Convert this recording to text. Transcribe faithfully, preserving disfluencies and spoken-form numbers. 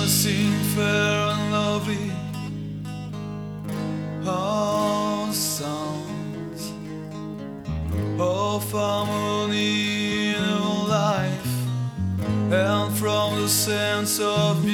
sing fair and lovely all sounds of harmony in our life, and from the sense of